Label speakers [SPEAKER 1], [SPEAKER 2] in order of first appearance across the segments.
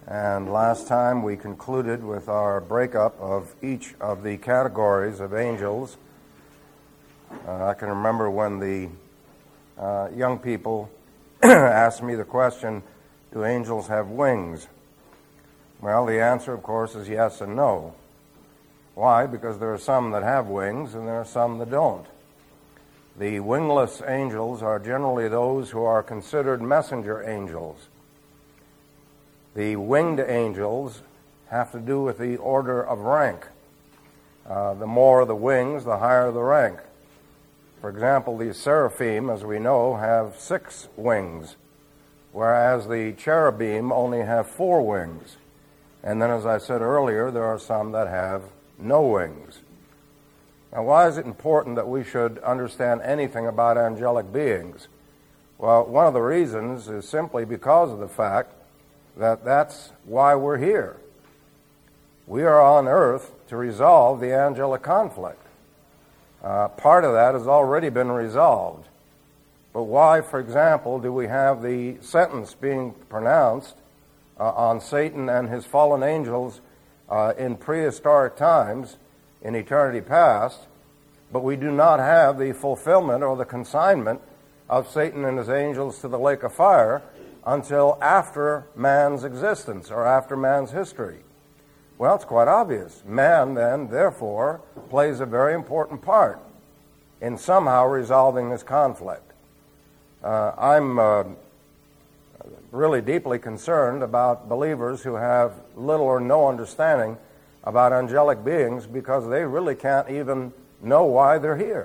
[SPEAKER 1] And last time we concluded with our breakup of each of the categories of angels. I can remember when the young people asked me the question, do angels have wings? Well, the answer, of course, is yes and no. Why? Because there are some that have wings and there are some that don't. The wingless angels are generally those who are considered messenger angels. The winged angels have to do with the order of rank. The more the wings, the higher the rank. For example, the seraphim, as we know, have 6 wings, whereas the cherubim only have 4 wings. And then, as I said earlier, there are some that have no wings. Now, why is it important that we should understand anything about angelic beings? Well, one of the reasons is simply because of the fact that that's why we're here. We are on earth to resolve the angelic conflict. Part of that has already been resolved. But why, for example, do we have the sentence being pronounced on Satan and his fallen angels in prehistoric times, in eternity past, but we do not have the fulfillment or the consignment of Satan and his angels to the lake of fire until after man's existence or after man's history? Well, it's quite obvious. Man, then, therefore, plays a very important part in somehow resolving this conflict. I'm really deeply concerned about believers who have little or no understanding about angelic beings because they really can't even know why they're here.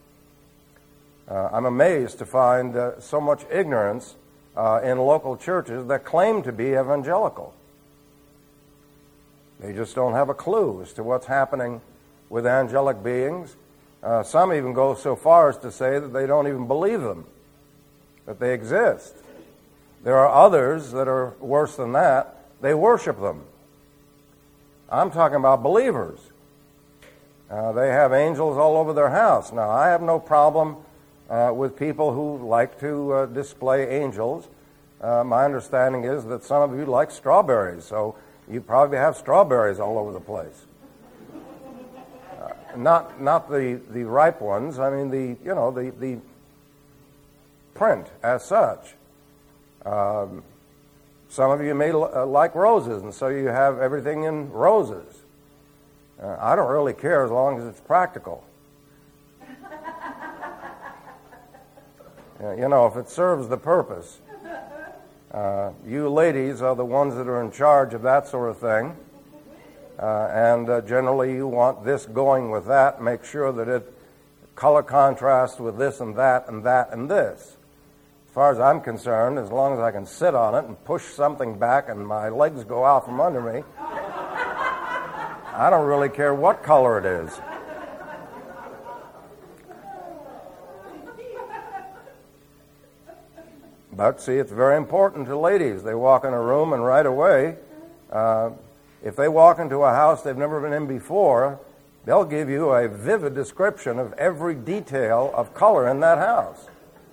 [SPEAKER 1] I'm amazed to find so much ignorance in local churches that claim to be evangelical. They just don't have a clue as to what's happening with angelic beings. Some even go so far as to say that they don't even believe them, that they exist. There are others that are worse than that. They worship them. I'm talking about believers. They have angels all over their house. Now, I have no problem with people who like to display angels. My understanding is that some of you like strawberries, so you probably have strawberries all over the place. Not the ripe ones. I mean the print as such. Some of you may like roses, and so you have everything in roses. I don't really care as long as it's practical. If it serves the purpose. You ladies are the ones that are in charge of that sort of thing. And generally you want this going with that, make sure that it color contrasts with this and that and that and this. As far as I'm concerned, as long as I can sit on it and push something back and my legs go out from under me, I don't really care what color it is. But see, it's very important to ladies. They walk in a room and right away, if they walk into a house they've never been in before, they'll give you a vivid description of every detail of color in that house.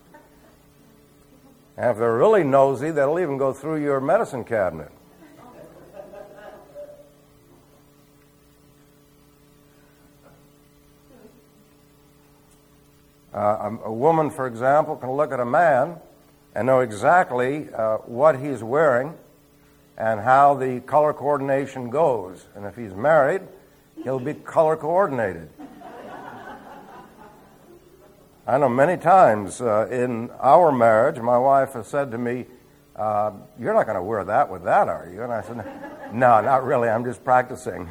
[SPEAKER 1] And if they're really nosy, they'll even go through your medicine cabinet. A woman, for example, can look at a man and know exactly what he's wearing and how the color coordination goes. And if he's married, he'll be color coordinated. I know many times in our marriage, my wife has said to me, you're not going to wear that with that, are you? And I said, no, not really. I'm just practicing.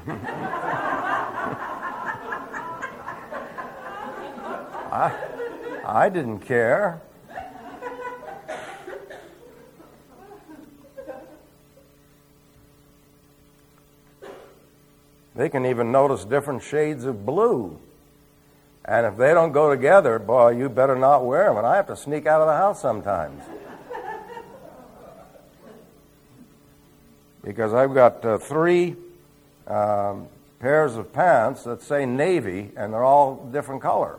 [SPEAKER 1] I didn't care. They can even notice different shades of blue. And if they don't go together, boy, you better not wear them. And I have to sneak out of the house sometimes. Because I've got 3 pairs of pants that say navy, and they're all different color.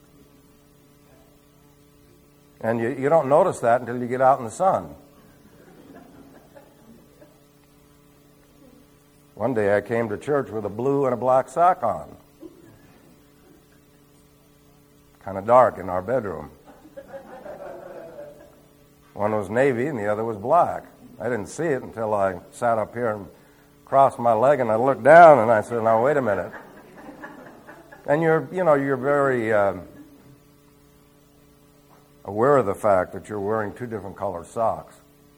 [SPEAKER 1] And you don't notice that until you get out in the sun. One day I came to church with a blue and a black sock on. Kind of dark in our bedroom. One was navy and the other was black. I didn't see it until I sat up here and crossed my leg and I looked down and I said, now wait a minute. And you're very aware of the fact that you're wearing two different colored socks.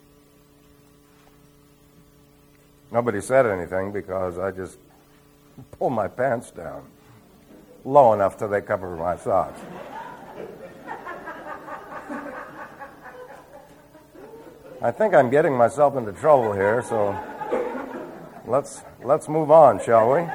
[SPEAKER 1] Nobody said anything because I just pulled my pants down low enough till they covered my socks. I think I'm getting myself into trouble here, so let's move on, shall we?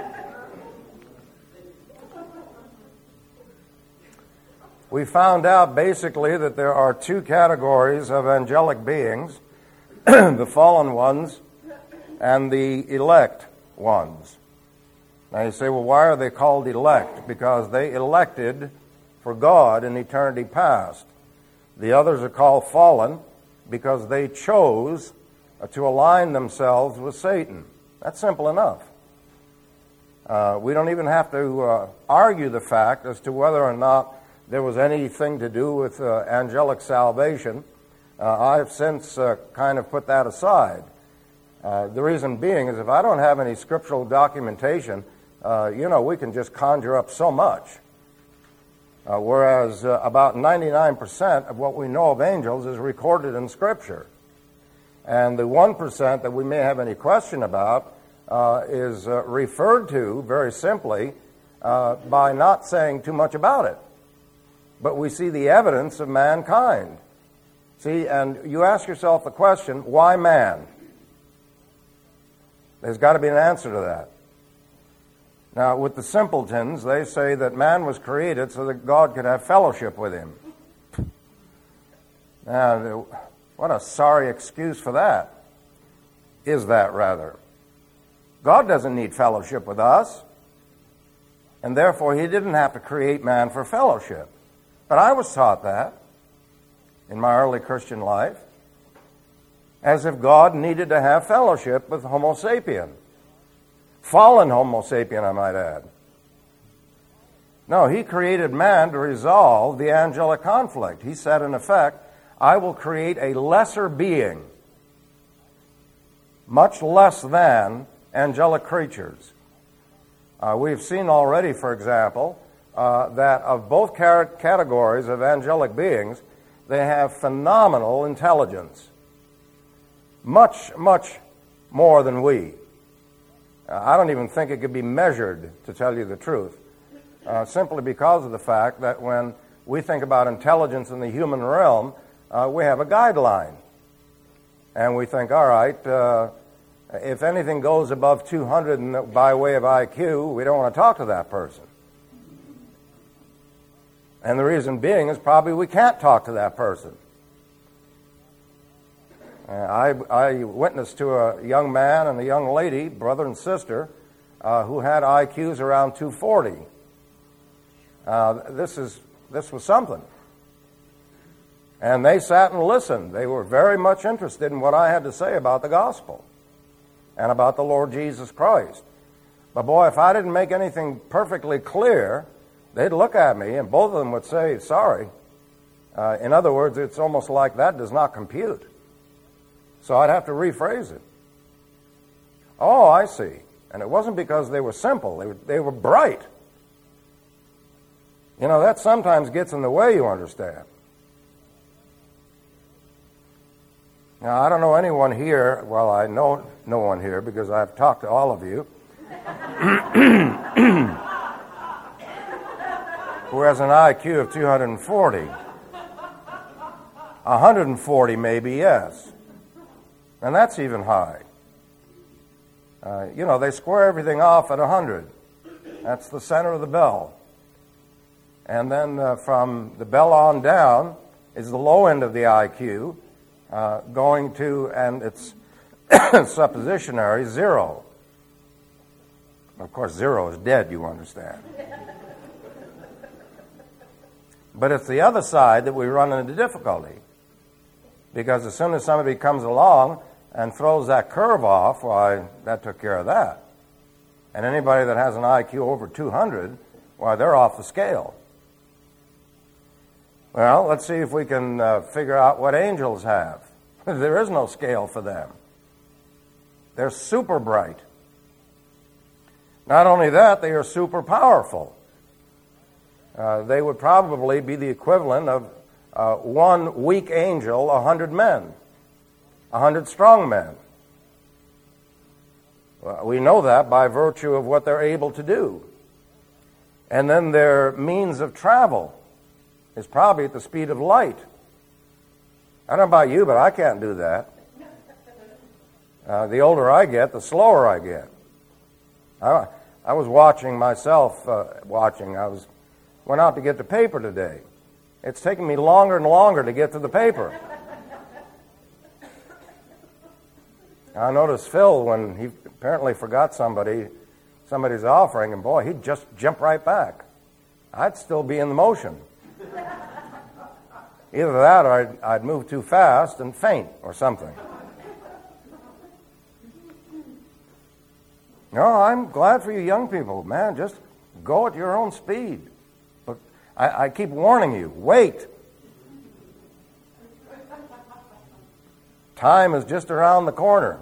[SPEAKER 1] We found out basically that there are two categories of angelic beings, the fallen ones and the elect ones. Now you say, well, why are they called elect? Because they elected for God in eternity past. The others are called fallen because they chose to align themselves with Satan. That's simple enough. We don't even have to argue the fact as to whether or not there was anything to do with angelic salvation. I've since kind of put that aside. The reason being is if I don't have any scriptural documentation, we can just conjure up so much. Whereas about 99% of what we know of angels is recorded in Scripture. And the 1% that we may have any question about is referred to, very simply, by not saying too much about it. But we see the evidence of mankind. See, and you ask yourself the question, why man? There's got to be an answer to that. Now, with the simpletons, they say that man was created so that God could have fellowship with him. Now, what a sorry excuse for that. Is that, rather. God doesn't need fellowship with us, and therefore he didn't have to create man for fellowship. But I was taught that in my early Christian life, as if God needed to have fellowship with Homo sapien. Fallen Homo sapien, I might add. No, he created man to resolve the angelic conflict. He said, in effect, I will create a lesser being, much less than angelic creatures. We've seen already, for example, that of both categories of angelic beings, they have phenomenal intelligence. Much, much more than we. I don't even think it could be measured, to tell you the truth, simply because of the fact that when we think about intelligence in the human realm, we have a guideline. And we think, all right, if anything goes above 200 by way of IQ, we don't want to talk to that person. And the reason being is probably we can't talk to that person. I witnessed to a young man and a young lady, brother and sister, who had IQs around 240. This was something. And they sat and listened. They were very much interested in what I had to say about the gospel and about the Lord Jesus Christ. But boy, if I didn't make anything perfectly clear, they'd look at me and both of them would say, sorry. In other words, it's almost like that does not compute. So I'd have to rephrase it. Oh, I see. And it wasn't because they were simple. They were bright. You know, that sometimes gets in the way, you understand. Now, I don't know anyone here, well, I know no one here because I've talked to all of you, who has an IQ of 240. 140 maybe, yes. And that's even high. They square everything off at 100. That's the center of the bell. And then from the bell on down is the low end of the IQ, going to, and it's suppositionary, 0. Of course, 0 is dead, you understand. But it's the other side that we run into difficulty. Because as soon as somebody comes along and throws that curve off, why, that took care of that. And anybody that has an IQ over 200, why, they're off the scale. Well, let's see if we can figure out what angels have. There is no scale for them. They're super bright. Not only that, they are super powerful. They would probably be the equivalent of one weak angel, 100 men, 100 strong men. We know that by virtue of what they're able to do. And then their means of travel is probably at the speed of light. I don't know about you, but I can't do that. The older I get, the slower I get. I was watching myself, went out to get the paper today. It's taking me longer and longer to get to the paper. I noticed Phil, when he apparently forgot somebody's offering, and boy, he'd just jump right back. I'd still be in the motion. Either that or I'd move too fast and faint or something. No, I'm glad for you young people. Man, just go at your own speed. But I keep warning you, wait. Time is just around the corner.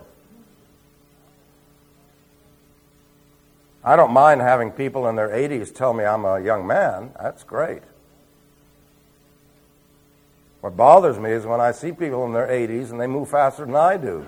[SPEAKER 1] I don't mind having people in their 80s tell me I'm a young man. That's great. What bothers me is when I see people in their 80s and they move faster than I do.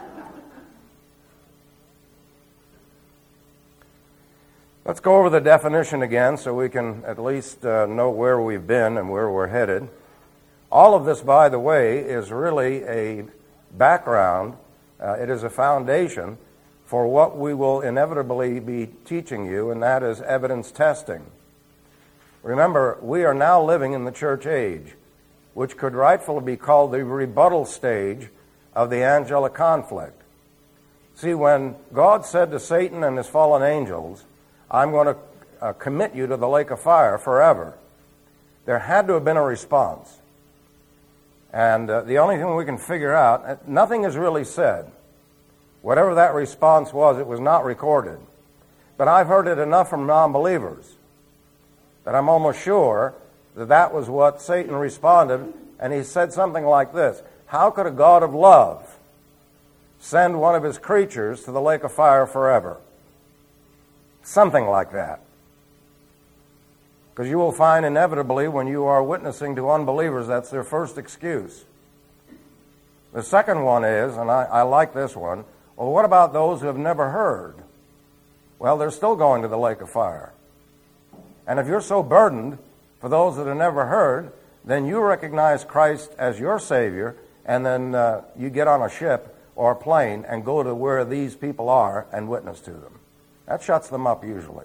[SPEAKER 1] Let's go over the definition again so we can at least know where we've been and where we're headed. All of this, by the way, is really a background. It is a foundation for what we will inevitably be teaching you, and that is evidence testing. Remember, we are now living in the church age, which could rightfully be called the rebuttal stage of the angelic conflict. See, when God said to Satan and his fallen angels, I'm going to commit you to the lake of fire forever, there had to have been a response. And the only thing we can figure out, nothing is really said. Whatever that response was, it was not recorded. But I've heard it enough from non-believers that I'm almost sure that that was what Satan responded, and he said something like this: how could a God of love send one of his creatures to the lake of fire forever? Something like that. Because you will find inevitably when you are witnessing to unbelievers, that's their first excuse. The second one is, and I like this one, well, what about those who have never heard? Well, they're still going to the lake of fire. And if you're so burdened for those that have never heard, then you recognize Christ as your Savior, and then you get on a ship or a plane and go to where these people are and witness to them. That shuts them up usually.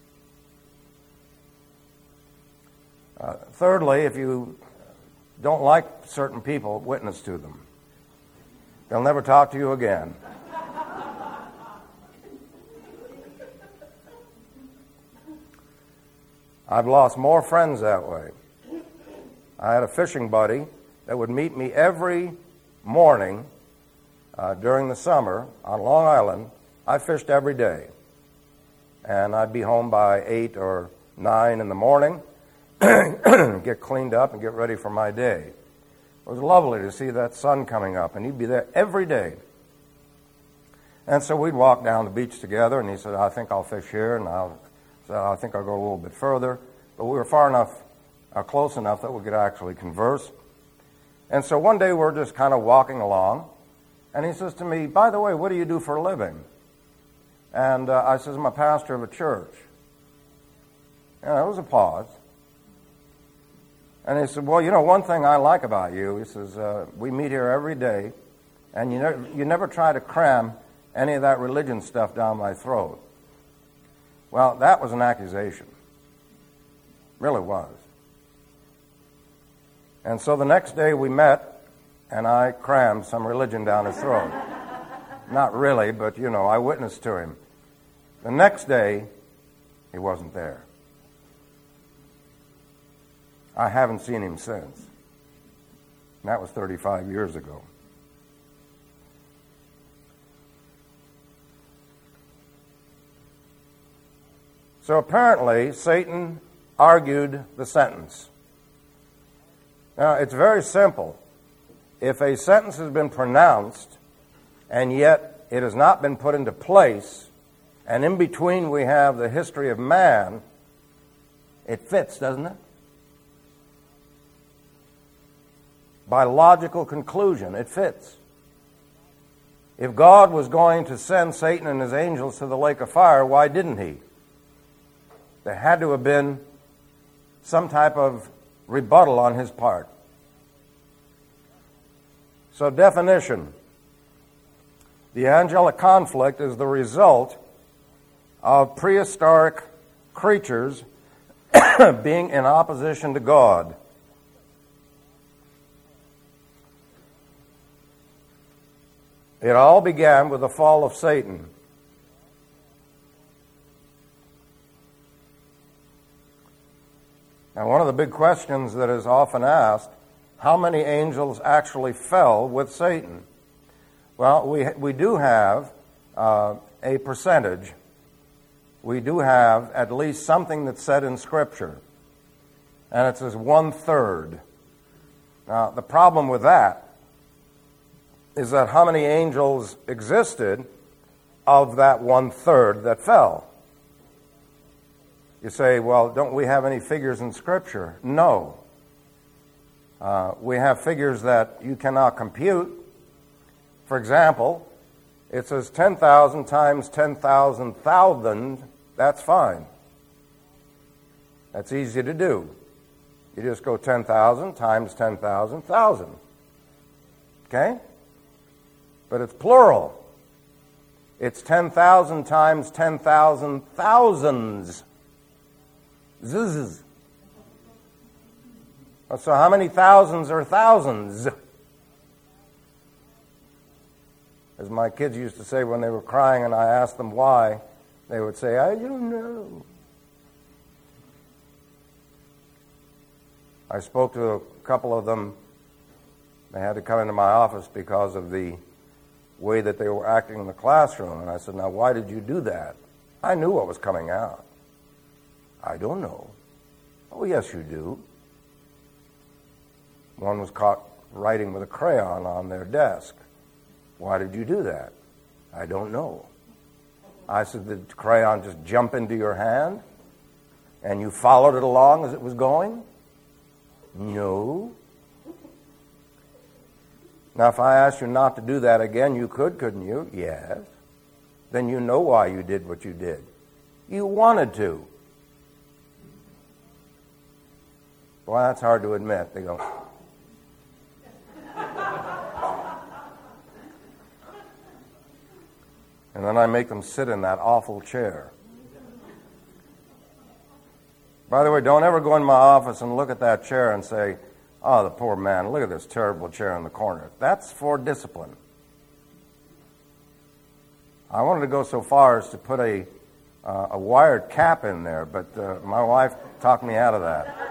[SPEAKER 1] Thirdly, if you don't like certain people, witness to them. They'll never talk to you again. I've lost more friends that way. I had a fishing buddy that would meet me every morning during the summer on Long Island. I fished every day. And I'd be home by 8 or 9 in the morning, get cleaned up and get ready for my day. It was lovely to see that sun coming up, and he'd be there every day. And so we'd walk down the beach together, and he said, I think I'll fish here, and I think I'll go a little bit further. But we were far enough, close enough that we could actually converse. And so one day we're just kind of walking along, and he says to me, by the way, what do you do for a living? And I says, I'm a pastor of a church. And there was a pause. And he said, well, you know, one thing I like about you, he says, we meet here every day, and you never try to cram any of that religion stuff down my throat. Well, that was an accusation. Really was. And so the next day we met, and I crammed some religion down his throat. Not really, but, you know, I witnessed to him. The next day, he wasn't there. I haven't seen him since. And that was 35 years ago. So apparently, Satan argued the sentence. Now, it's very simple. If a sentence has been pronounced, and yet it has not been put into place, and in between we have the history of man, it fits, doesn't it? By logical conclusion, it fits. If God was going to send Satan and his angels to the lake of fire, why didn't he? There had to have been some type of rebuttal on his part. So, definition. The angelic conflict is the result of prehistoric creatures being in opposition to God. It all began with the fall of Satan. Now, one of the big questions that is often asked, how many angels actually fell with Satan? Well, we do have a percentage. We do have at least something that's said in Scripture, and it says 1/3. Now, the problem with that is that how many angels existed of that 1/3 that fell? You say, well, don't we have any figures in Scripture? No. We have figures that you cannot compute. For example, it says 10,000 times 10,000,000. That's fine. That's easy to do. You just go 10,000 times 10,000,000. Okay? But it's plural. It's 10,000 times 10,000 thousands. Zzz. So how many thousands are thousands? As my kids used to say when they were crying and I asked them why, they would say, I don't know. I spoke to a couple of them. They had to come into my office because of the way that they were acting in the classroom. And I said, now, why did you do that? I knew what was coming out. I don't know. Oh, yes, you do. One was caught writing with a crayon on their desk. Why did you do that? I don't know. I said, did the crayon just jump into your hand and you followed it along as it was going? No. Now, if I asked you not to do that again, you could, couldn't you? Yes. Then you know why you did what you did. You wanted to. Well, that's hard to admit. They go, and then I make them sit in that awful chair. By the way, don't ever go in my office and look at that chair and say, oh, the poor man, look at this terrible chair in the corner. That's for discipline. I wanted to go so far as to put a wired cap in there, but my wife talked me out of that.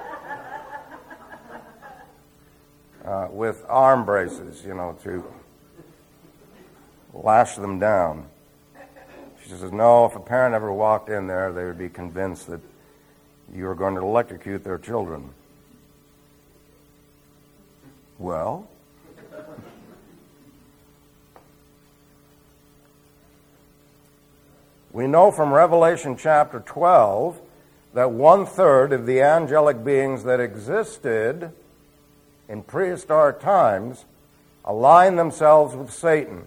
[SPEAKER 1] With arm braces, to lash them down. She says, no, if a parent ever walked in there, they would be convinced that you were going to electrocute their children. Well, we know from Revelation chapter 12 that 1/3 of the angelic beings that existed in prehistoric times aligned themselves with Satan.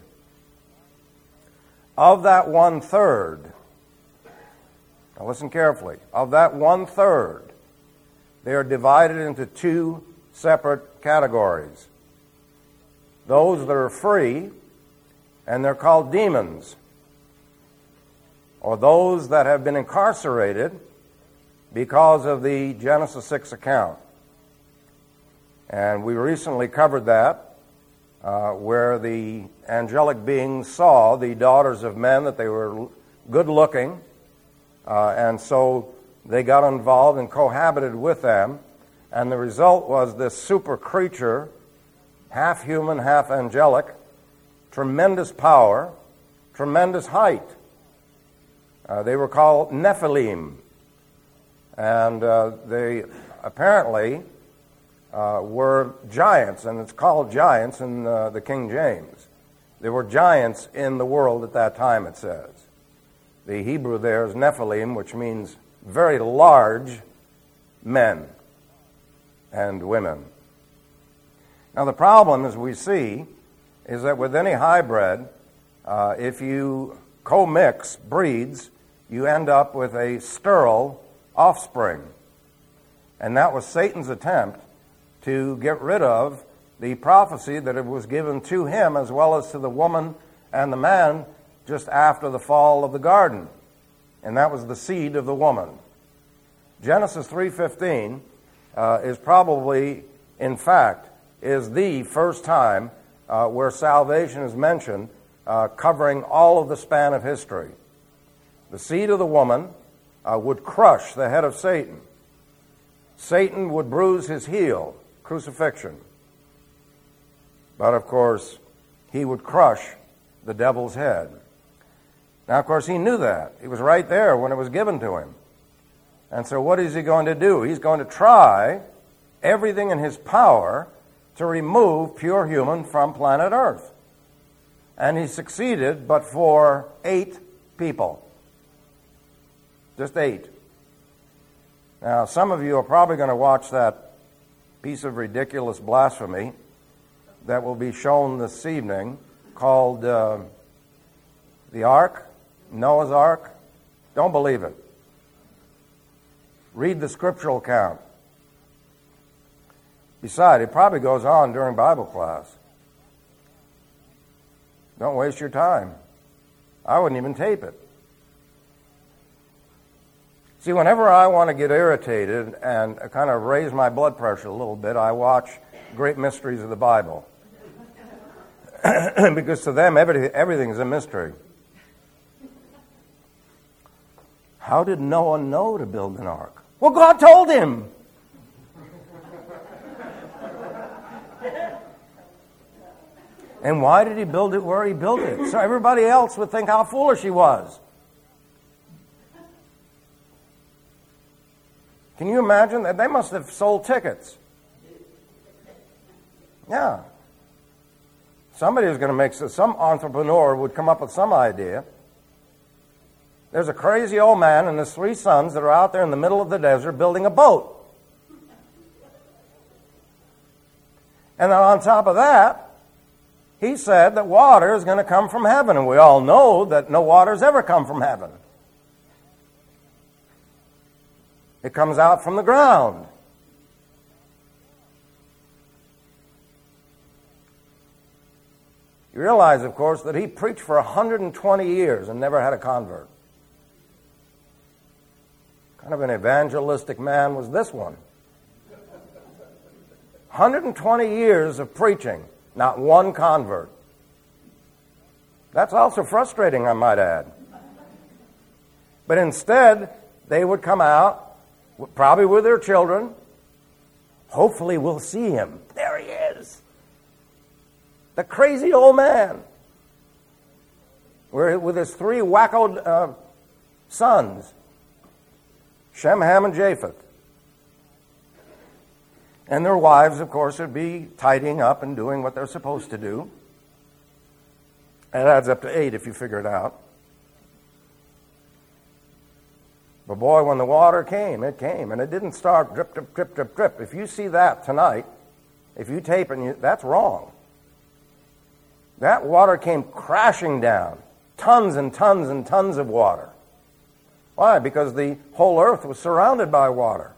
[SPEAKER 1] Of that 1/3, now listen carefully, of that 1/3, they are divided into two separate categories. Those that are free, and they're called demons, or those that have been incarcerated because of the Genesis 6 account. And we recently covered that, where the angelic beings saw the daughters of men, that they were good-looking, and so they got involved and cohabited with them, and the result was this super creature, half human, half angelic, tremendous power, tremendous height. They were called Nephilim. And they apparently were giants, and it's called giants in the King James. There were giants in the world at that time, it says. The Hebrew there is Nephilim, which means very large men and women. Now the problem, as we see, is that with any hybrid, if you co-mix breeds, you end up with a sterile offspring. And that was Satan's attempt to get rid of the prophecy that it was given to him as well as to the woman and the man just after the fall of the garden. And that was the seed of the woman. Genesis 3:15 is probably, in fact, is the first time where salvation is mentioned, covering all of the span of history. The seed of the woman would crush the head of Satan. Satan would bruise his heel, crucifixion. But, of course, he would crush the devil's head. Now, of course, he knew that. He was right there when it was given to him. And so what is he going to do? He's going to try everything in his power to remove pure human from planet Earth. And he succeeded, but for 8 people. Just 8. Now, some of you are probably going to watch that piece of ridiculous blasphemy that will be shown this evening called the Ark, Noah's Ark. Don't believe it. Read the scriptural account. Besides, it probably goes on during Bible class. Don't waste your time. I wouldn't even tape it. See, whenever I want to get irritated and kind of raise my blood pressure a little bit, I watch Great Mysteries of the Bible. Because to them, everything is a mystery. How did Noah know to build an ark? Well, God told him. And why did he build it where he built it? So everybody else would think how foolish he was. Can you imagine that? They must have sold tickets. Yeah. Somebody was going to make, some entrepreneur would come up with some idea. There's a crazy old man and his 3 sons that are out there in the middle of the desert building a boat. And then on top of that, he said that water is going to come from heaven. And we all know that no water's ever come from heaven. It comes out from the ground. You realize, of course, that he preached for 120 years and never had a convert. What kind of an evangelistic man was this one? 120 years of preaching, not one convert. That's also frustrating, I might add. But instead, they would come out, probably with their children. Hopefully we'll see him. There he is. The crazy old man. With his 3 wackoed sons. Shem, Ham, and Japheth. And their wives, of course, would be tidying up and doing what they're supposed to do. It adds up to 8 if you figure it out. But boy, when the water came, it came. And it didn't start drip, drip, drip, drip, drip. If you see that tonight, if you tape it, that's wrong. That water came crashing down. Tons and tons and tons of water. Why? Because the whole earth was surrounded by water.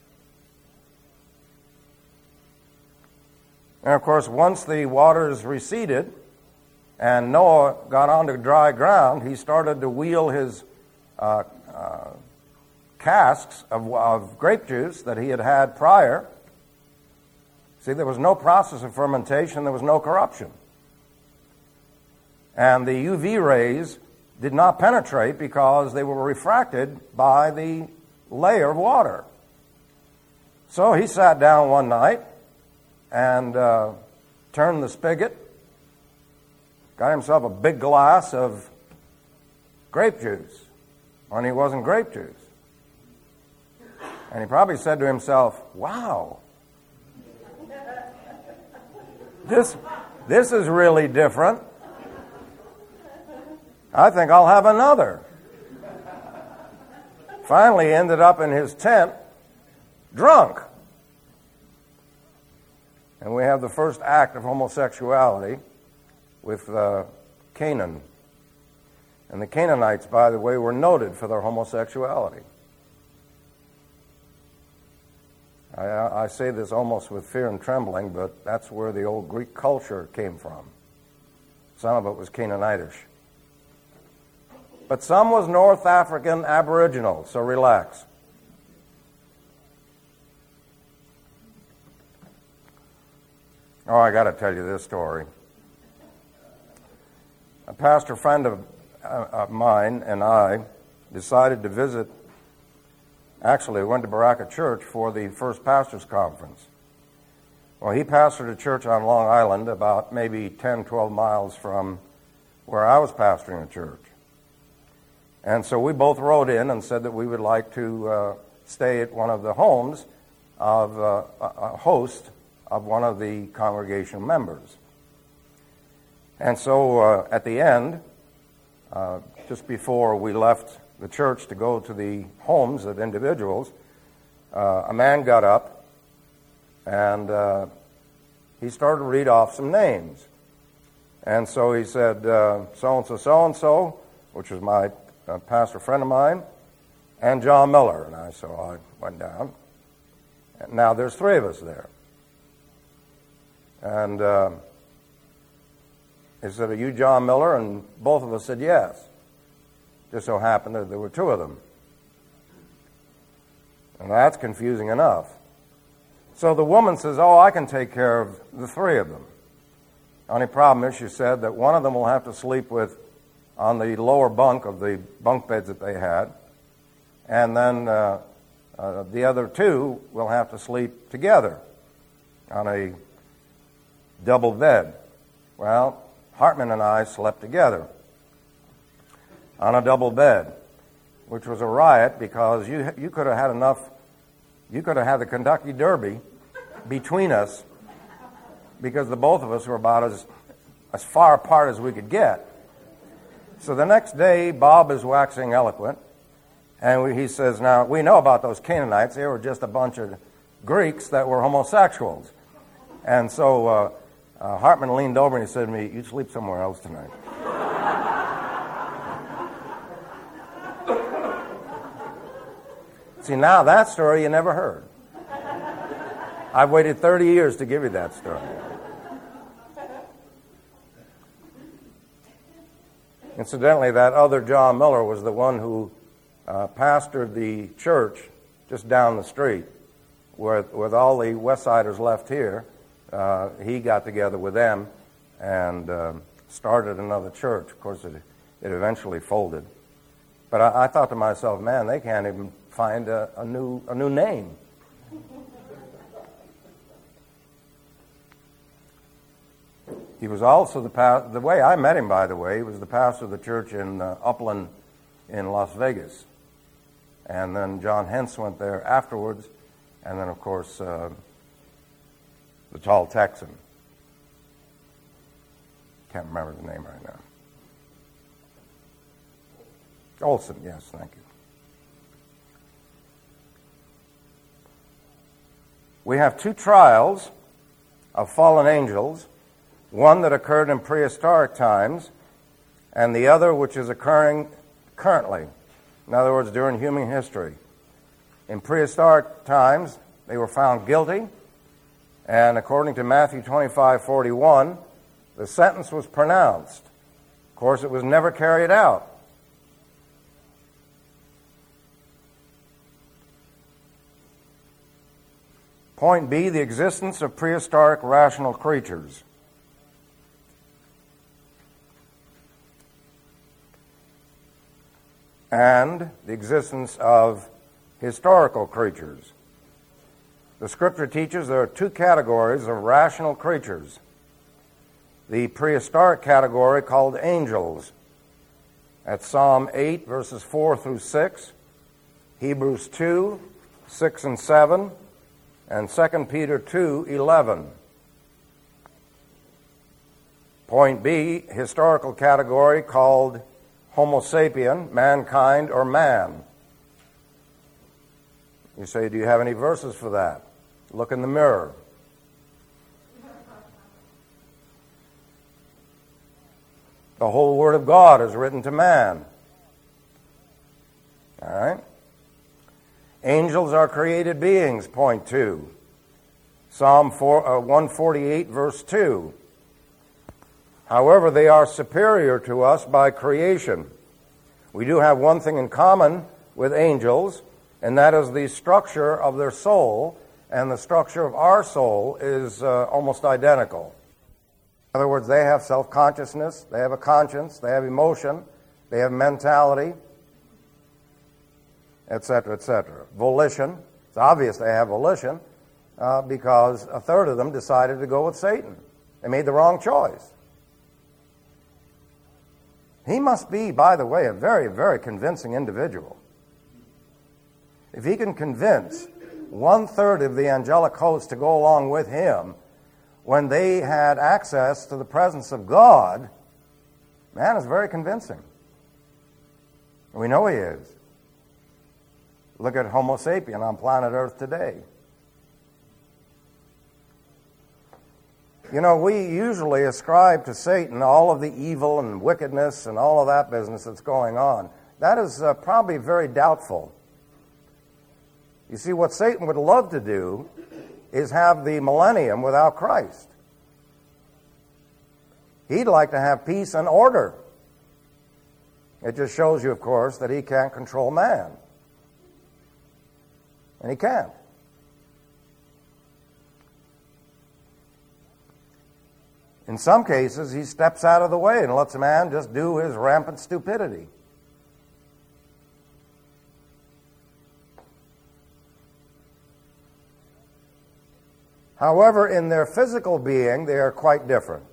[SPEAKER 1] And of course, once the waters receded and Noah got onto dry ground, he started to wheel his casks of grape juice that he had had prior. See, there was no process of fermentation, there was no corruption. And the UV rays did not penetrate because they were refracted by the layer of water. So he sat down one night and turned the spigot, got himself a big glass of grape juice, when he wasn't grape juice. And he probably said to himself, wow, this is really different. I think I'll have another. Finally ended up in his tent, drunk. And we have the first act of homosexuality with Canaan. And the Canaanites, by the way, were noted for their homosexuality. I say this almost with fear and trembling, but that's where the old Greek culture came from. Some of it was Canaanitish. But some was North African Aboriginal, so relax. Oh, I got to tell you this story. A pastor friend of mine and I decided to visit. Actually, we went to Baraka Church for the first pastors' conference. Well, he pastored a church on Long Island about maybe 10, 12 miles from where I was pastoring a church. And so we both wrote in and said that we would like to stay at one of the homes of a host of one of the congregation members. And so at the end, just before we left the church to go to the homes of individuals, a man got up and he started to read off some names. And so he said, so-and-so, so-and-so, which was my pastor friend of mine, and John Miller. And so I went down. And now there's three of us there. And he said, are you John Miller? And both of us said yes. Just so happened that there were two of them. And that's confusing enough. So the woman says, oh, I can take care of the three of them. Only problem is, she said, that one of them will have to sleep with on the lower bunk of the bunk beds that they had. And then the other two will have to sleep together on a double bed. Well, Hartman and I slept together on a double bed, which was a riot because you could have had enough, you could have had the Kentucky Derby between us because the both of us were about as far apart as we could get. So the next day, Bob is waxing eloquent, and he says, now, we know about those Canaanites. They were just a bunch of Greeks that were homosexuals. And so Hartman leaned over and he said to me, you sleep somewhere else tonight. See, now that story you never heard. I've waited 30 years to give you that story. Incidentally, that other John Miller was the one who pastored the church just down the street. With all the West Siders left here, he got together with them and started another church. Of course, it eventually folded. But I thought to myself, man, they can't even find a new name. He was also the way I met him, by the way, he was the pastor of the church in Upland in Las Vegas. And then John Hentz went there afterwards. And then, of course, the tall Texan. Can't remember the name right now. Olson, yes, thank you. We have two trials of fallen angels, one that occurred in prehistoric times, and the other which is occurring currently. In other words, during human history. In prehistoric times, they were found guilty, and according to Matthew 25:41, the sentence was pronounced. Of course, it was never carried out. Point B, the existence of prehistoric rational creatures. And the existence of historical creatures. The Scripture teaches there are two categories of rational creatures. The prehistoric category called angels. At Psalm 8, verses 4 through 6, Hebrews 2, 6 and 7, and 2 Peter 2, 11. Point B, historical category called Homo sapien, mankind or man. You say, do you have any verses for that? Look in the mirror. The whole Word of God is written to man. All right? Angels are created beings, point 2. Psalm 148, verse 2. However, they are superior to us by creation. We do have one thing in common with angels, and that is the structure of their soul, and the structure of our soul is almost identical. In other words, they have self-consciousness, they have a conscience, they have emotion, they have mentality, etc., etc. Volition. It's obvious they have volition because a third of them decided to go with Satan. They made the wrong choice. He must be, by the way, a very, very convincing individual. If he can convince 1/3 of the angelic host to go along with him when they had access to the presence of God, man is very convincing. We know he is. Look at Homo sapien on planet Earth today. You know, we usually ascribe to Satan all of the evil and wickedness and all of that business that's going on. That is probably very doubtful. You see, what Satan would love to do is have the millennium without Christ. He'd like to have peace and order. It just shows you, of course, that he can't control man. And he can't. In some cases, he steps out of the way and lets a man just do his rampant stupidity. However, in their physical being, they are quite different.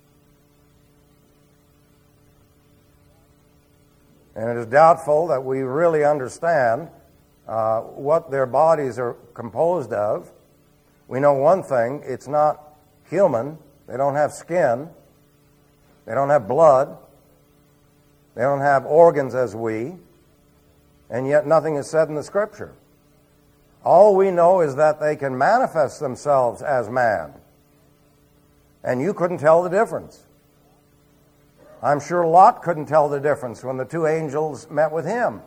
[SPEAKER 1] And it is doubtful that we really understand what their bodies are composed of. We know one thing, it's not human. They don't have skin. They don't have blood. They don't have organs as we. And yet nothing is said in the Scripture. All we know is that they can manifest themselves as man. And you couldn't tell the difference. I'm sure Lot couldn't tell the difference when the two angels met with him.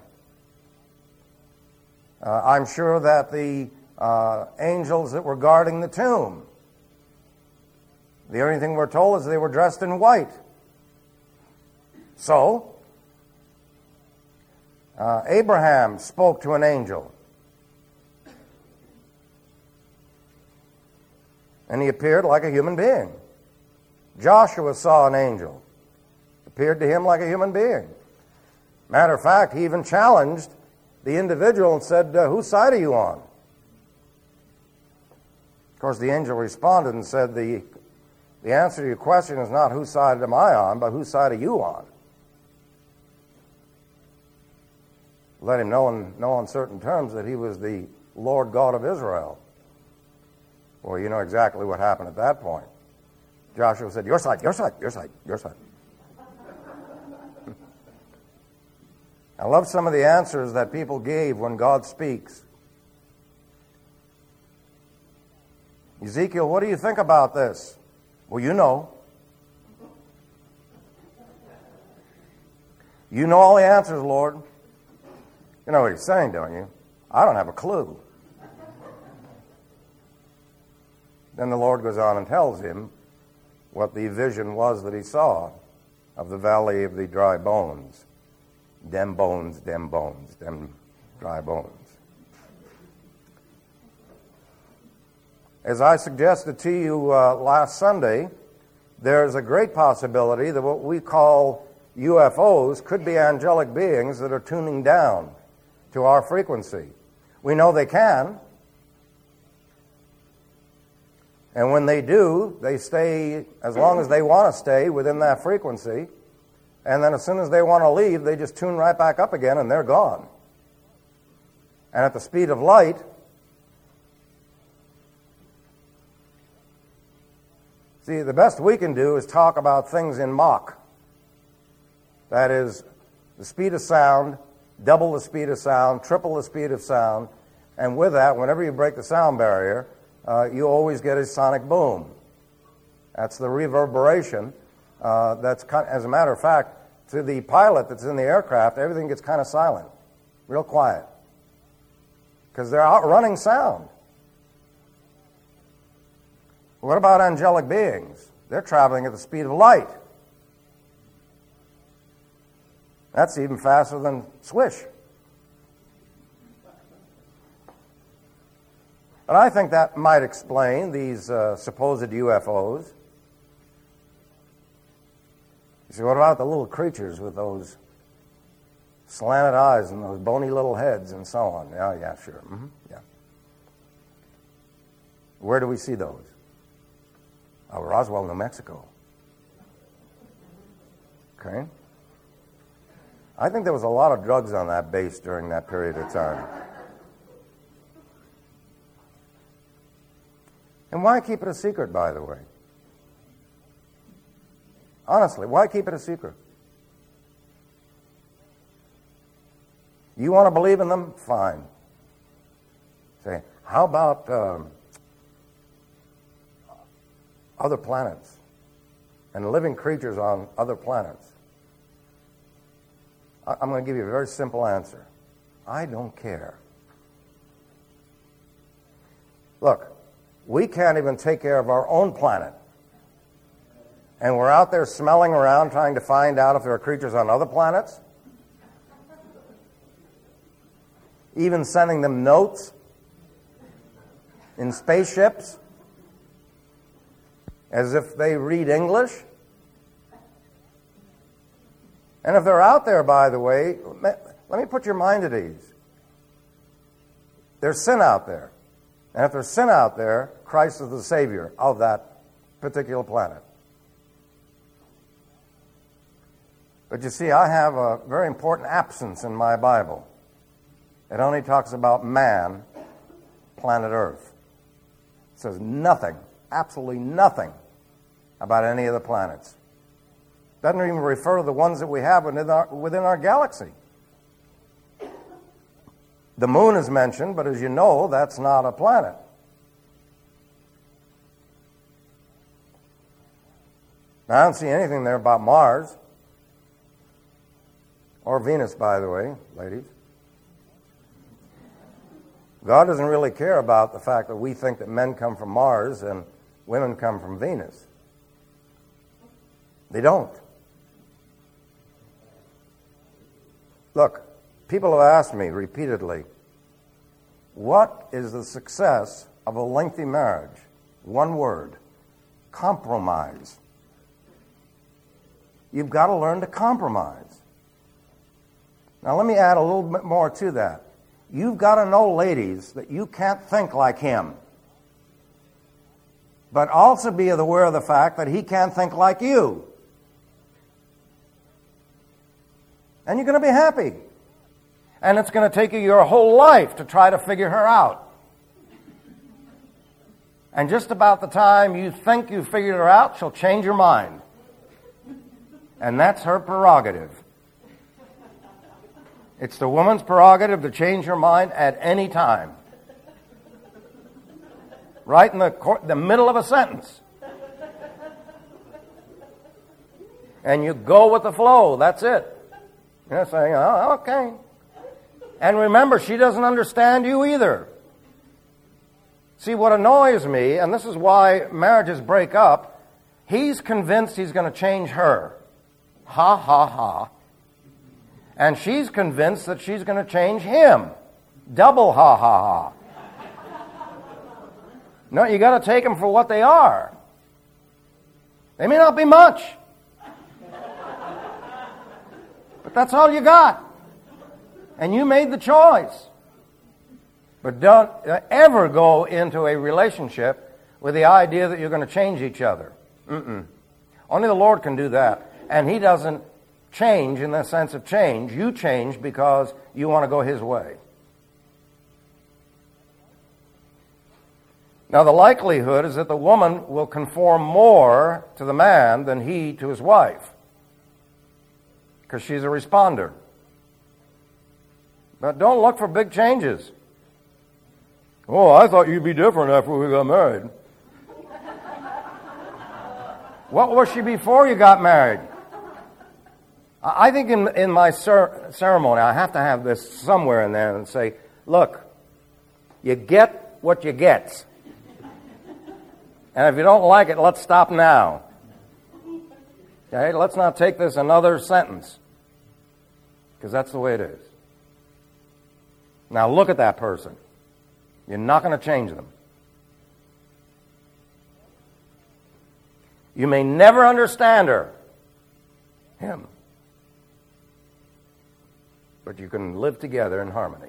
[SPEAKER 1] I'm sure that the angels that were guarding the tomb, the only thing we're told is they were dressed in white. So, Abraham spoke to an angel. And he appeared like a human being. Joshua saw an angel. Appeared to him like a human being. Matter of fact, he even challenged the individual and said, whose side are you on? Of course, the angel responded and said, the answer to your question is not whose side am I on, but whose side are you on? Let him know in no uncertain terms that he was the Lord God of Israel. Well, you know exactly what happened at that point. Joshua said, your side, your side, your side, your side. I love some of the answers that people gave when God speaks. Ezekiel, what do you think about this? Well, you know. You know all the answers, Lord. You know what he's saying, don't you? I don't have a clue. Then the Lord goes on and tells him what the vision was that he saw of the valley of the dry bones. Dem bones, dem bones, dem dry bones. As I suggested to you last Sunday, there's a great possibility that what we call UFOs could be angelic beings that are tuning down to our frequency. We know they can. And when they do, they stay as long as they want to stay within that frequency. And then as soon as they want to leave, they just tune right back up again and they're gone. And at the speed of light, See, the best we can do is talk about things in Mach. That is, the speed of sound, double the speed of sound, triple the speed of sound, and with that, whenever you break the sound barrier, you always get a sonic boom. That's the reverberation. As a matter of fact, to the pilot that's in the aircraft, everything gets kind of silent, real quiet, because they're outrunning sound. What about angelic beings? They're traveling at the speed of light. That's even faster than swish. And I think that might explain these supposed UFOs. You see, what about the little creatures with those slanted eyes and those bony little heads and so on? Yeah, sure. Yeah. Where do we see those? Oh, Roswell, New Mexico. Okay. I think there was a lot of drugs on that base during that period of time. And why keep it a secret, by the way? Honestly, why keep it a secret? You want to believe in them? Fine. Say, how about other planets and living creatures on other planets? I'm going to give you a very simple answer. I don't care. Look, we can't even take care of our own planet. And we're out there smelling around trying to find out if there are creatures on other planets. Even sending them notes in spaceships as if they read English. And if they're out there, by the way, let me put your mind at ease. There's sin out there. And if there's sin out there, Christ is the Savior of that particular planet. But you see, I have a very important absence in my Bible. It only talks about man, planet Earth. It says nothing, absolutely nothing, about any of the planets. Doesn't even refer to the ones that we have within our galaxy. The moon is mentioned, but as you know, that's not a planet. Now, I don't see anything there about Mars. Or Venus, by the way, ladies. God doesn't really care about the fact that we think that men come from Mars and women come from Venus. They don't. Look, people have asked me repeatedly, what is the success of a lengthy marriage? One word: compromise. You've got to learn to compromise. Now, let me add a little bit more to that. You've got to know, ladies, that you can't think like him. But also be aware of the fact that he can't think like you. And you're going to be happy. And it's going to take you your whole life to try to figure her out. And just about the time you think you've figured her out, she'll change your mind. And that's her prerogative. It's the woman's prerogative to change her mind at any time. Right in the middle of a sentence. And you go with the flow. That's it. You're saying, oh, okay. And remember, she doesn't understand you either. See, what annoys me, and this is why marriages break up, he's convinced he's going to change her. Ha, ha, ha. And she's convinced that she's going to change him. Double ha, ha, ha. No, you got to take them for what they are. They may not be much. But that's all you got. And you made the choice. But don't ever go into a relationship with the idea that you're going to change each other. Only the Lord can do that. And He doesn't change in the sense of change. You change because you want to go His way. Now, the likelihood is that the woman will conform more to the man than he to his wife, because she's a responder. But don't look for big changes. Oh, I thought you'd be different after we got married. What was she before you got married? I think in my ceremony, I have to have this somewhere in there and say, look, you get what you get. And if you don't like it, let's stop now. Okay, let's not take this another sentence, because that's the way it is. Now look at that person. You're not going to change them. You may never understand him, but you can live together in harmony.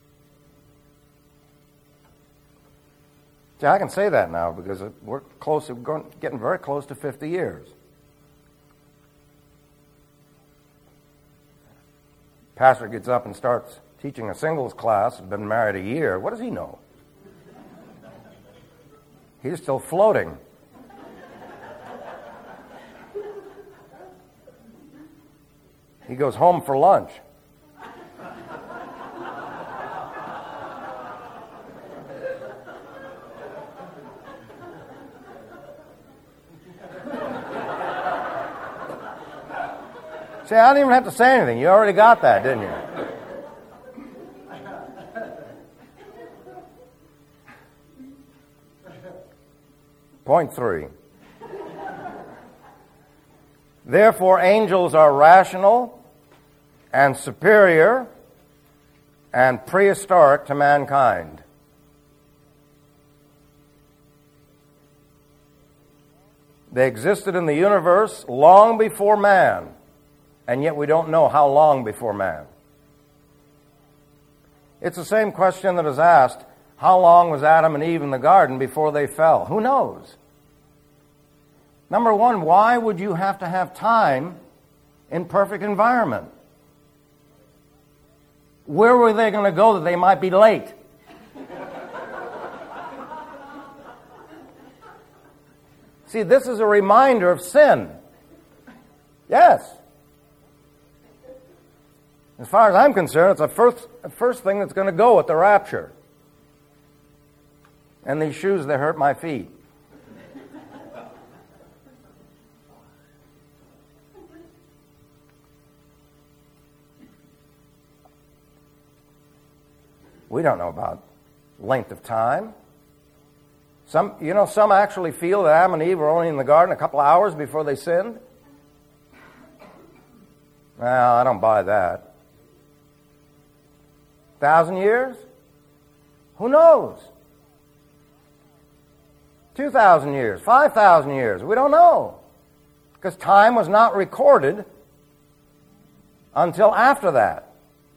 [SPEAKER 1] See, I can say that now because we're getting very close to 50 years. Pastor gets up and starts teaching a singles class, been married a year. What does he know? He's still floating. He goes home for lunch. See, I didn't even have to say anything. You already got that, didn't you? Point 3. Therefore, angels are rational and superior and prehistoric to mankind. They existed in the universe long before man, and yet we don't know how long before man. It's the same question that is asked, how long was Adam and Eve in the garden before they fell? Who knows? Number one, why would you have to have time in perfect environment? Where were they going to go that they might be late? See, this is a reminder of sin. Yes. As far as I'm concerned, it's the first thing that's going to go at the rapture. And these shoes, they hurt my feet. We don't know about length of time. Some actually feel that Adam and Eve were only in the garden a couple of hours before they sinned. Well, I don't buy that. 1,000 years? Who knows? 2,000 years, 5,000 years, we don't know. Because time was not recorded until after that.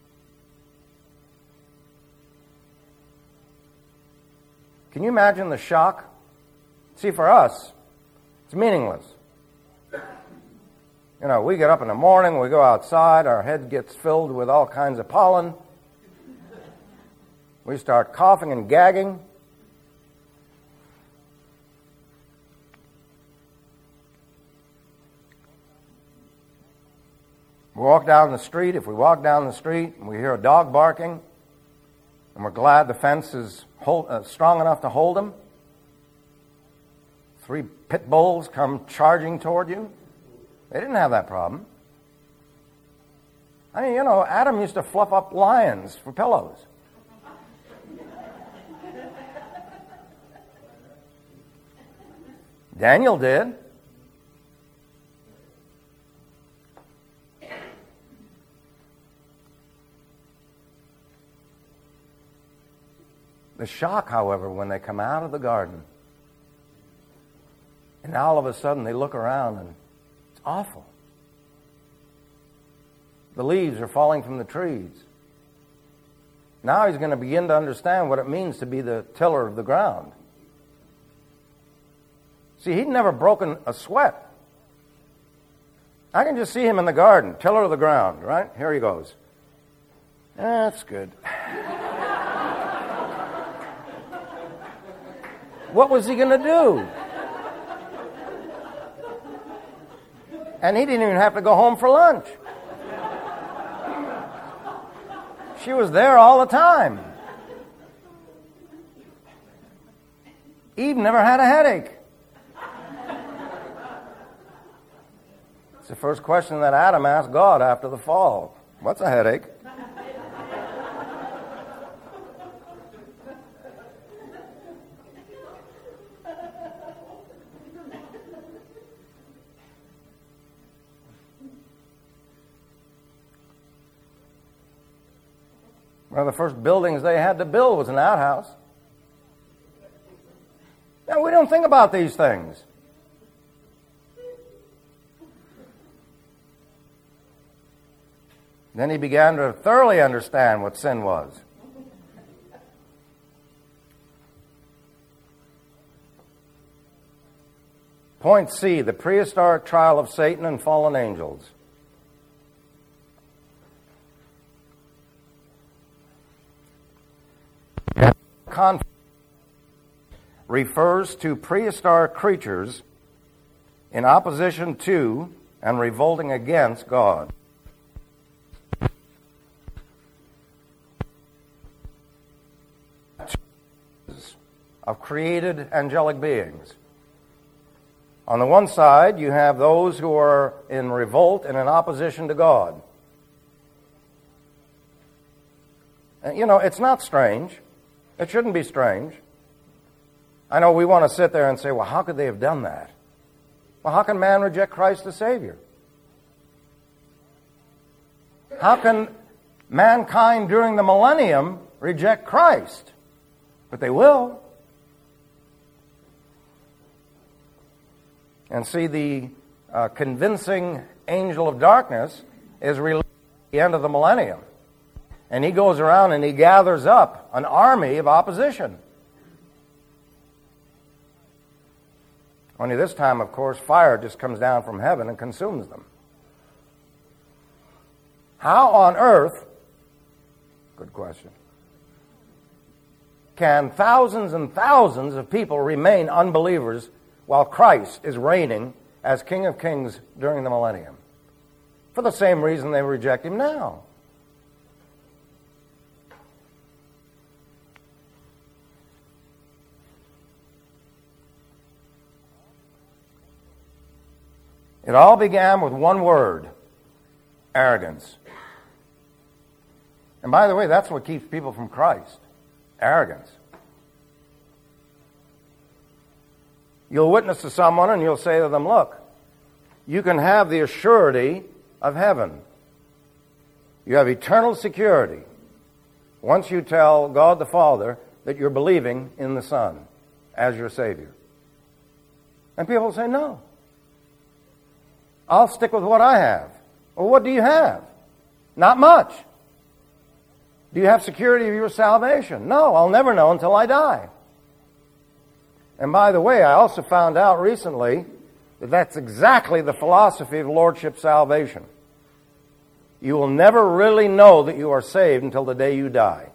[SPEAKER 1] Can you imagine the shock? See, for us, it's meaningless. We get up in the morning, we go outside, our head gets filled with all kinds of pollen. We start coughing and gagging. We walk down the street. If we walk down the street and we hear a dog barking, and we're glad the fence is strong enough to hold him, 3 pit bulls come charging toward you. They didn't have that problem. I mean, Adam used to fluff up lions for pillows. Daniel did. The shock, however, when they come out of the garden, and all of a sudden they look around and it's awful. The leaves are falling from the trees. Now he's going to begin to understand what it means to be the tiller of the ground. See, he'd never broken a sweat. I can just see him in the garden, tiller of the ground, right? Here he goes. That's good. What was he going to do? And he didn't even have to go home for lunch. She was there all the time. Eve never had a headache. It's the first question that Adam asked God after the fall. What's a headache? One of the first buildings they had to build was an outhouse. Now, we don't think about these things. Then he began to thoroughly understand what sin was. Point C, the prehistoric trial of Satan and fallen angels. Conflict refers to prehistoric creatures in opposition to and revolting against God. Of created angelic beings. On the one side, you have those who are in revolt and in opposition to God. And, it's not strange. It shouldn't be strange. I know we want to sit there and say, well, how could they have done that? Well, how can man reject Christ as Savior? How can mankind during the millennium reject Christ? But they will. And see, the convincing angel of darkness is released at the end of the millennium. And he goes around and he gathers up an army of opposition. Only this time, of course, fire just comes down from heaven and consumes them. How on earth, good question, can thousands and thousands of people remain unbelievers while Christ is reigning as King of Kings during the millennium? For the same reason they reject him now. It all began with one word: arrogance. And by the way, that's what keeps people from Christ. Arrogance. You'll witness to someone and you'll say to them, look, you can have the assurity of heaven. You have eternal security once you tell God the Father that you're believing in the Son as your Savior. And people will say, no. I'll stick with what I have. Well, what do you have? Not much. Do you have security of your salvation? No, I'll never know until I die. And by the way, I also found out recently that that's exactly the philosophy of Lordship salvation. You will never really know that you are saved until the day you die.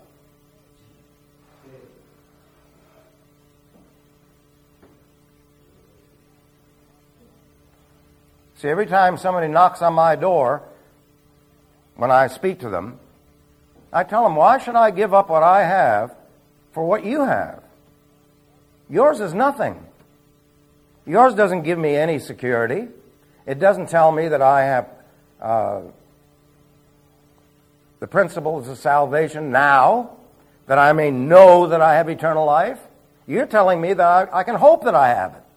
[SPEAKER 1] See, every time somebody knocks on my door, when I speak to them, I tell them, why should I give up what I have for what you have? Yours is nothing. Yours doesn't give me any security. It doesn't tell me that I have the principles of salvation now, that I may know that I have eternal life. You're telling me that I can hope that I have it.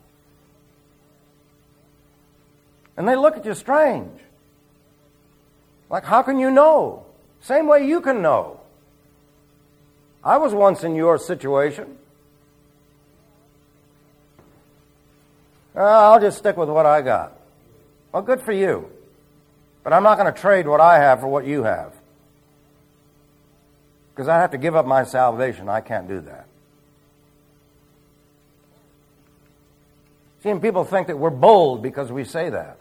[SPEAKER 1] And they look at you strange. Like, how can you know? Same way you can know. I was once in your situation. I'll just stick with what I got. Well, good for you. But I'm not going to trade what I have for what you have. Because I have to give up my salvation. I can't do that. See, and people think that we're bold because we say that.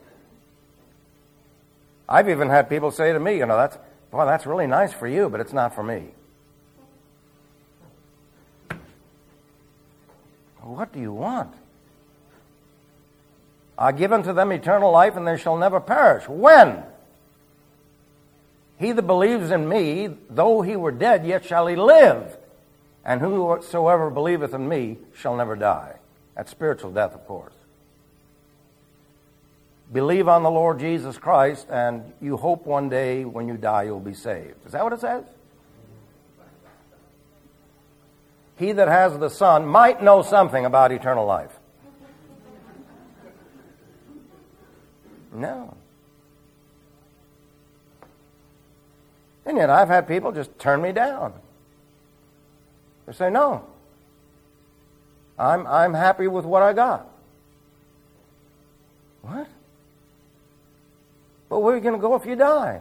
[SPEAKER 1] I've even had people say to me, that's really nice for you, but it's not for me. What do you want? I give unto them eternal life, and they shall never perish. When? He that believes in me, though he were dead, yet shall he live. And whosoever believeth in me shall never die. That's spiritual death, of course. Believe on the Lord Jesus Christ, and you hope one day when you die you'll be saved. Is that what it says? He that has the Son might know something about eternal life. No. And yet I've had people just turn me down. They say, no, I'm happy with what I got. What? But where are you going to go if you die?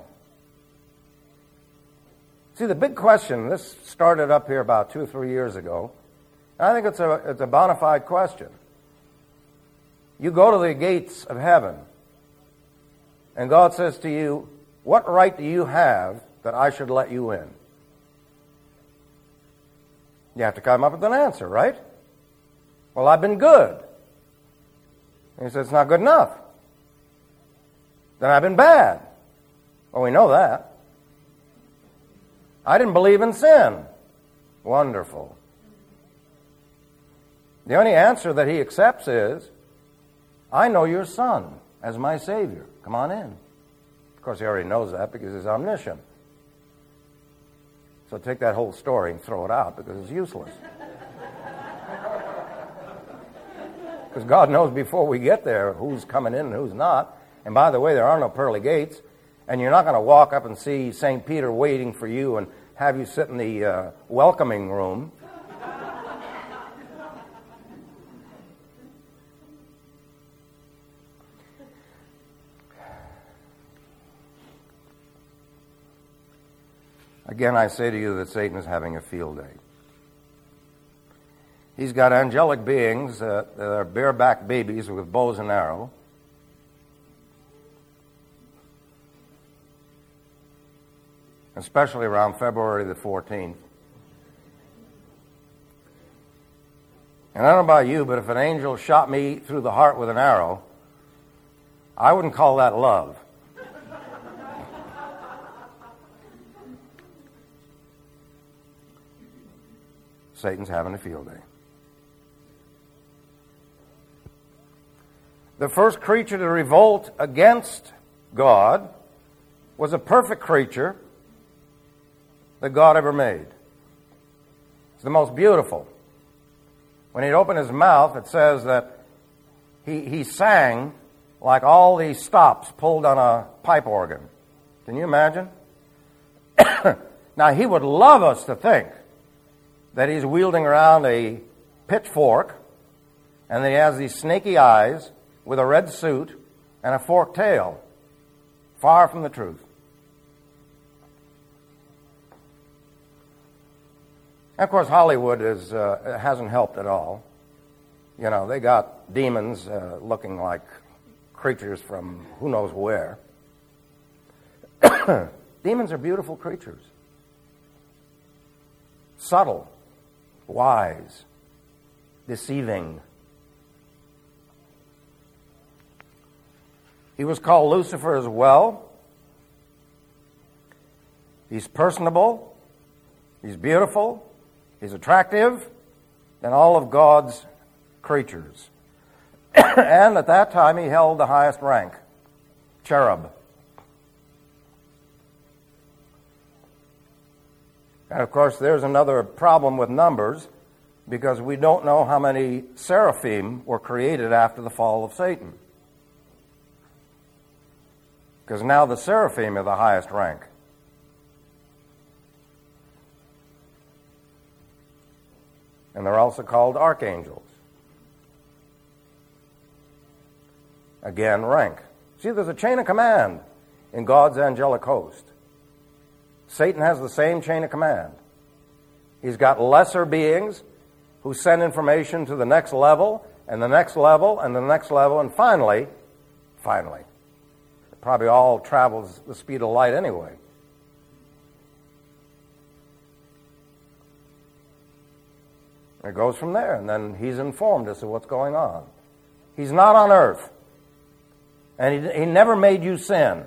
[SPEAKER 1] See, the big question, this started up here about 2 or 3 years ago. I think it's a bona fide question. You go to the gates of heaven, and God says to you, what right do you have that I should let you in? You have to come up with an answer, right? Well, I've been good. And he says, it's not good enough. Then I've been bad. Well, we know that. I didn't believe in sin. Wonderful. The only answer that he accepts is, I know your Son as my Savior. Come on in. Of course, he already knows that because he's omniscient. So take that whole story and throw it out because it's useless. Because God knows before we get there who's coming in and who's not. And by the way, there are no pearly gates. And you're not going to walk up and see St. Peter waiting for you and have you sit in the welcoming room. Again, I say to you that Satan is having a field day. He's got angelic beings that are bareback babies with bows and arrows. Especially around February the 14th. And I don't know about you, but if an angel shot me through the heart with an arrow, I wouldn't call that love. Satan's having a field day. The first creature to revolt against God was a perfect creature that God ever made. It's the most beautiful. When he'd open his mouth, it says that he sang like all these stops pulled on a pipe organ. Can you imagine? Now, he would love us to think that he's wielding around a pitchfork and that he has these snaky eyes with a red suit and a forked tail. Far from the truth. And of course, Hollywood hasn't helped at all. You know, they got demons looking like creatures from who knows where. Demons are beautiful creatures. Subtle, wise, deceiving. He was called Lucifer as well. He's personable. He's beautiful. He's attractive than all of God's creatures. And at that time, he held the highest rank, cherub. And of course, there's another problem with numbers, because we don't know how many seraphim were created after the fall of Satan. Because now the seraphim are the highest rank. And they're also called archangels. Again, rank. See, there's a chain of command in God's angelic host. Satan has the same chain of command. He's got lesser beings who send information to the next level, and the next level, and the next level, and finally, it probably all travels the speed of light anyway. It goes from there, and then he's informed as to what's going on. He's not on earth, and he never made you sin.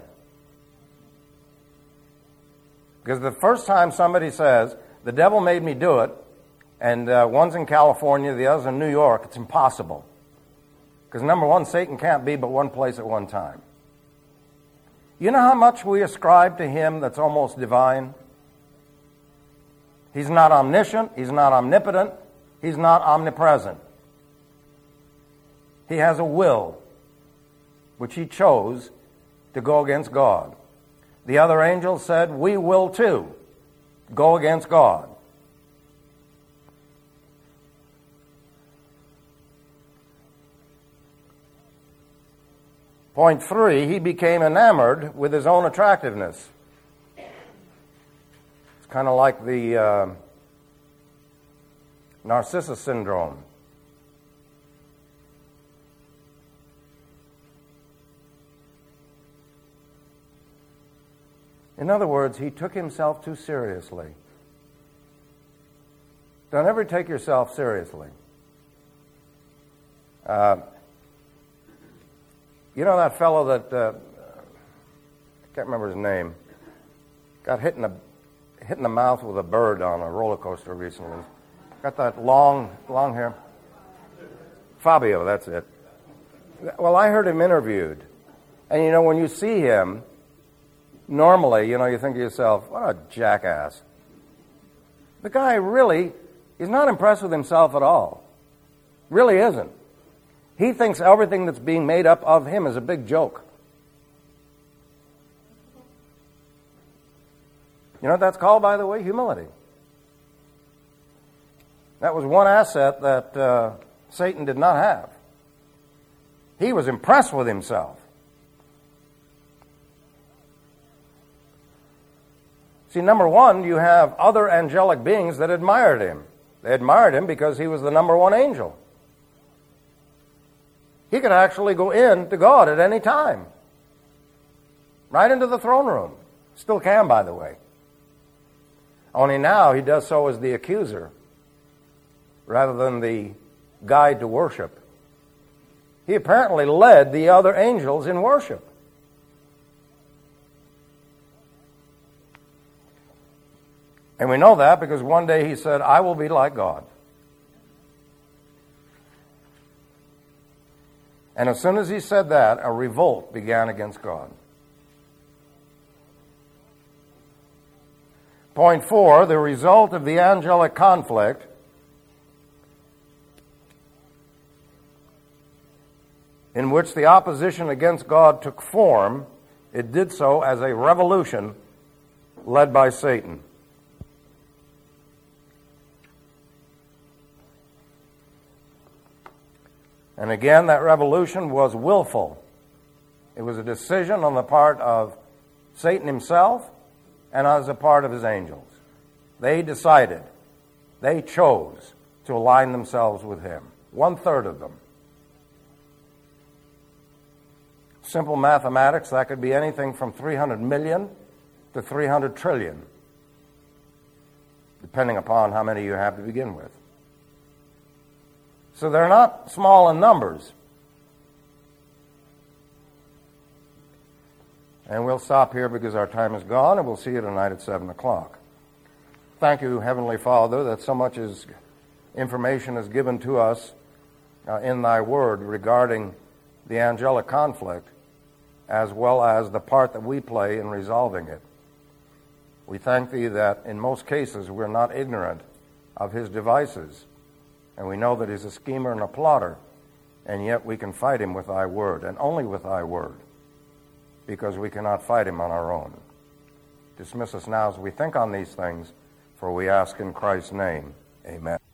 [SPEAKER 1] Because the first time somebody says, the devil made me do it, and one's in California, the other's in New York, it's impossible. Because number one, Satan can't be but one place at one time. You know how much we ascribe to him that's almost divine? He's not omniscient, he's not omnipotent, he's not omnipresent. He has a will, which he chose to go against God. The other angels said, we will too go against God. Point 3, he became enamored with his own attractiveness. It's kind of like the Narcissus syndrome. In other words, he took himself too seriously. Don't ever take yourself seriously. You know that fellow that, I can't remember his name, got hit in the mouth with a bird on a roller coaster recently. Got that long hair. Fabio, that's it. Well, I heard him interviewed. And you know, when you see him, normally, you know, you think to yourself, what a jackass. The guy really, he's not impressed with himself at all. Really isn't. He thinks everything that's being made up of him is a big joke. You know what that's called, by the way? Humility. That was one asset that Satan did not have. He was impressed with himself. See, number one, you have other angelic beings that admired him. They admired him because he was the number one angel. He could actually go in to God at any time. Right into the throne room. Still can, by the way. Only now he does so as the accuser rather than the guide to worship. He apparently led the other angels in worship. And we know that because one day he said, I will be like God. And as soon as he said that, a revolt began against God. Point 4, the result of the angelic conflict in which the opposition against God took form, it did so as a revolution led by Satan. And again, that revolution was willful. It was a decision on the part of Satan himself and as a part of his angels. They decided, they chose to align themselves with him. 1/3 of them. Simple mathematics, that could be anything from 300 million to 300 trillion, depending upon how many you have to begin with. So they're not small in numbers. And we'll stop here because our time is gone, and we'll see you tonight at 7 o'clock. Thank you, Heavenly Father, that so much information is given to us in Thy Word regarding the angelic conflict, as well as the part that we play in resolving it. We thank Thee that in most cases we're not ignorant of His devices, and we know that He's a schemer and a plotter, and yet we can fight Him with Thy Word, and only with Thy Word, because we cannot fight Him on our own. Dismiss us now as we think on these things, for we ask in Christ's name. Amen.